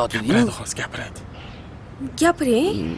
avlodi deymi? Gapiradi, hozir gapiradi. Gapiring.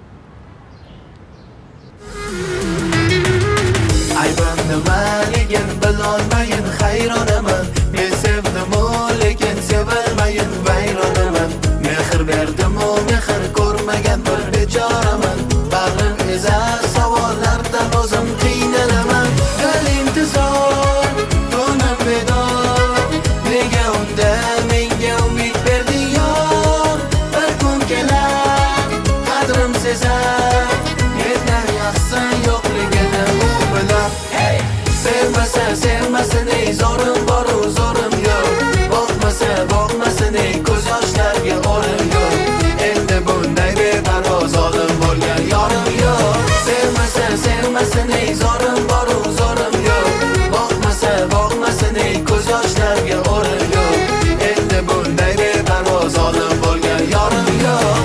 Aybim nima lekin bilolmayin hayronaman. Men sevdim-u lekin sevilmayin vayronaman. Mehr berdim-u mehr ko'rmagan bir bechoraman. Bag'rim ezar savollardan o'zim qiynalaman. Dil intizor, ko'nglim bedor. Nega unda menga umid berding yor? Bir kun kelar, qadrim sezar. Mendan yaxsan yo'qligini u bilar. Sevmasa sevmasin, ey zorim bor-u zorim yo'q. Boqmasin, ey ko'z yoshlarga o'rim yo'q. Endi bunday beparvo zolim bo'lgan yorim yo'q. Sevmasa sevmasin, ey zorim bor-u zorim yo'q. Boqmasin, ey ko'z yoshlarga o'rim yo'q. Endi bunday beparvo zolim bo'lgan yorim yo'q.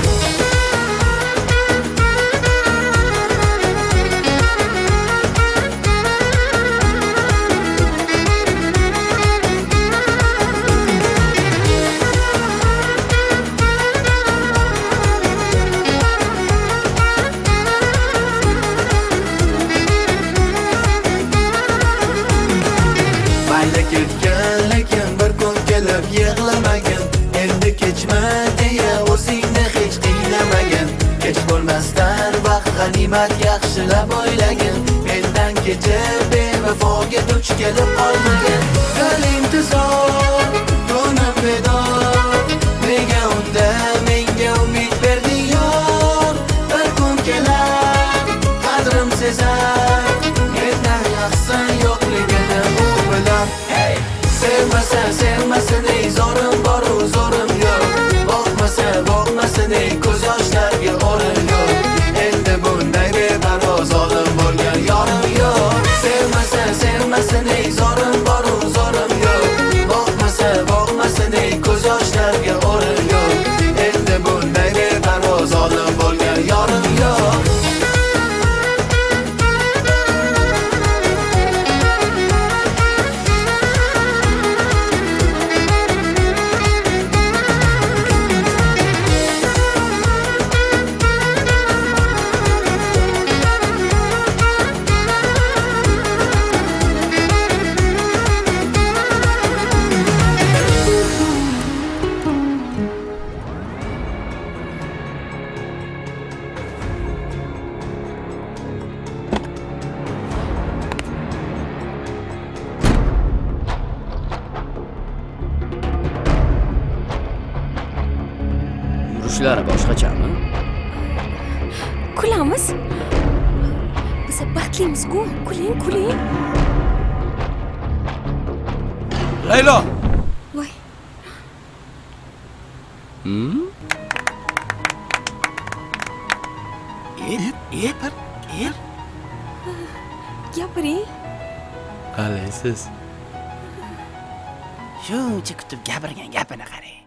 Mayli ketgan lekin bir kun kelib yig'lamagin. Endi kechma deya o'zingni hech qiynamagin. Kech bo'lmasdan vaqt g'animat yaxshilab o'ylagin. Mendan kechib bevafoga duch kelib qolmagin. Dil intizor, ko'nglim bedor. Nega unda menga umid berding yor? Bir kun kelar, qadrim sezar. Mendan yaxsan yo'qligini u bilar. Sevmasa sevmasin, ey zorim bor-u zorim yo'q. Boqmasin, ey ko'z yoshlarga o'rim yo'q. Endi bunday beparvo zolim bo'lgan yorim yo'q. Sevmasa sevmasin, ey zorim bor-u zorim yo'q. Boqmasin, ey ko'z yoshlarga o'rim yo'q. Endi bunday beparvo zolim bo'lgan yorim yo'q. Yurishlari boshqachami? Kulamiz. Biz baxtlimiz-ku. Kuling. Laylo, Voy. Gapiring. qalaysiz? Shuncha kutib gapirgan gapini qarang.